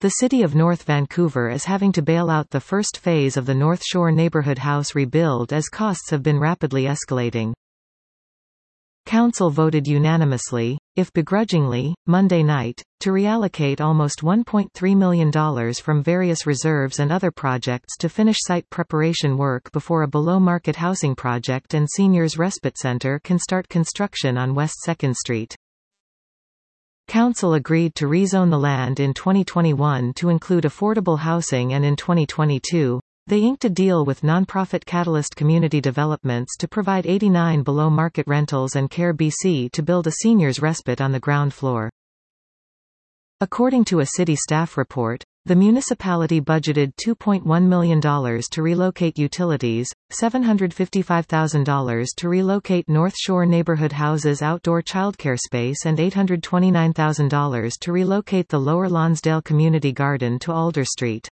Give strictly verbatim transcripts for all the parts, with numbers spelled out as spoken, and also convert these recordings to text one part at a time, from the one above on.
The city of North Vancouver is having to bail out the first phase of the North Shore neighborhood house rebuild as costs have been rapidly escalating. Council voted unanimously, if begrudgingly, Monday night, to reallocate almost one point three million dollars from various reserves and other projects to finish site preparation work before a below-market housing project and seniors respite center can start construction on West second Street. Council agreed to rezone the land in twenty twenty-one to include affordable housing, and in twenty twenty-two, they inked a deal with nonprofit Catalyst Community Developments to provide eighty-nine below-market rentals and Care B C to build a seniors respite on the ground floor. According to a city staff report, the municipality budgeted two point one million dollars to relocate utilities, seven hundred fifty-five thousand dollars to relocate North Shore neighborhood houses outdoor childcare space, and eight hundred twenty-nine thousand dollars to relocate the Lower Lonsdale Community Garden to Alder Street.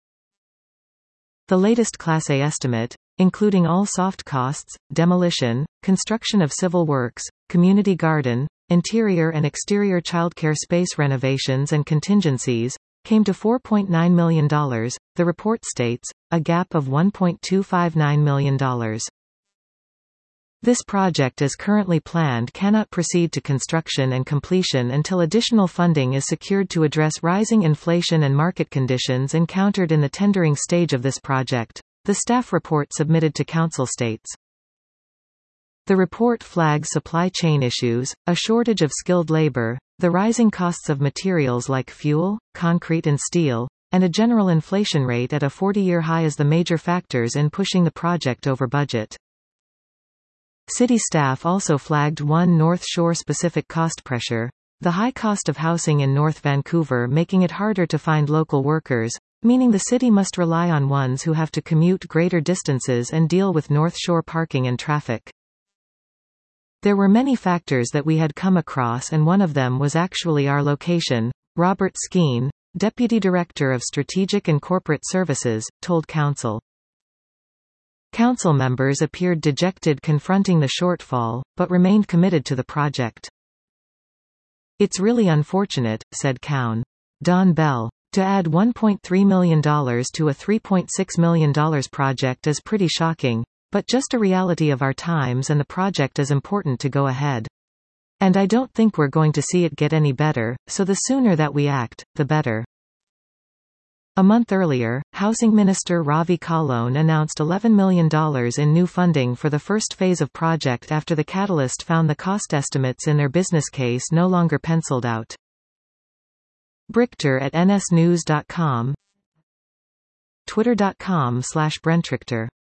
The latest Class A estimate, including all soft costs, demolition, construction of civil works, community garden, interior and exterior childcare space renovations and contingencies, came to four point nine million dollars, the report states, a gap of one point two five nine million dollars. This project as currently planned cannot proceed to construction and completion until additional funding is secured to address rising inflation and market conditions encountered in the tendering stage of this project, the staff report submitted to Council states. The report flags supply chain issues, a shortage of skilled labor, the rising costs of materials like fuel, concrete and steel, and a general inflation rate at a forty-year high as the major factors in pushing the project over budget. City staff also flagged one North Shore-specific cost pressure, the high cost of housing in North Vancouver making it harder to find local workers, meaning the city must rely on ones who have to commute greater distances and deal with North Shore parking and traffic. There were many factors that we had come across, and one of them was actually our location, Robert Skeen, Deputy Director of Strategic and Corporate Services, told Council. Council members appeared dejected confronting the shortfall, but remained committed to the project. It's really unfortunate, said Cown. Don Bell. To add one point three million dollars to a three point six million dollars project is pretty shocking, but just a reality of our times, and the project is important to go ahead. And I don't think we're going to see it get any better, so the sooner that we act, the better. A month earlier, Housing Minister Ravi Kahlon announced eleven million dollars in new funding for the first phase of project after the Catalyst found the cost estimates in their business case no longer penciled out. Brichter at N S news dot com, Twitter dot com slash Brentrichter